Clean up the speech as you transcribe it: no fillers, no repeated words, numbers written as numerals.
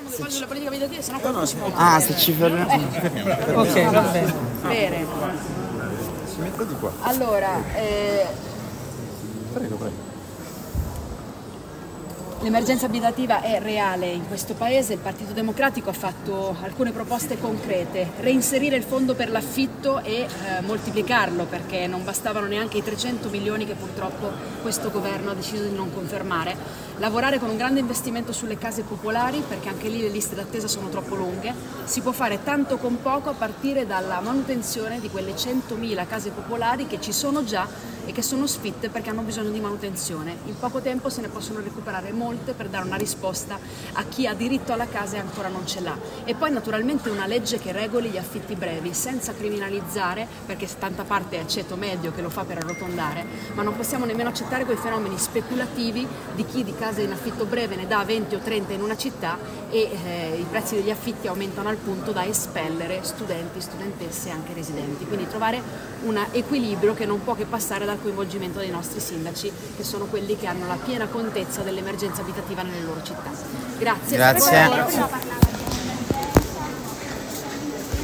la politica abitativa, sennò poi non si può. Ah, se ci fermiamo. Ok, va bene. Bene. Si metta di qua. Allora, Prego. l'emergenza abitativa è reale in questo paese. Il Partito Democratico ha fatto alcune proposte concrete: reinserire il fondo per l'affitto e moltiplicarlo, perché non bastavano neanche i 300 milioni che purtroppo questo governo ha deciso di non confermare; lavorare con un grande investimento sulle case popolari, perché anche lì le liste d'attesa sono troppo lunghe. Si può fare tanto con poco, a partire dalla manutenzione di quelle 100.000 case popolari che ci sono già e che sono sfitte perché hanno bisogno di manutenzione. In poco tempo se ne possono recuperare molte per dare una risposta a chi ha diritto alla casa e ancora non ce l'ha. E poi naturalmente una legge che regoli gli affitti brevi, senza criminalizzare, perché tanta parte è ceto medio che lo fa per arrotondare, ma non possiamo nemmeno accettare quei fenomeni speculativi di chi di case in affitto breve ne dà 20 o 30 in una città e i prezzi degli affitti aumentano al punto da espellere studenti, studentesse e anche residenti. Quindi trovare un equilibrio che non può che passare dal coinvolgimento dei nostri sindaci, che sono quelli che hanno la piena contezza dell'emergenza abitativa nelle loro città. Grazie. Grazie.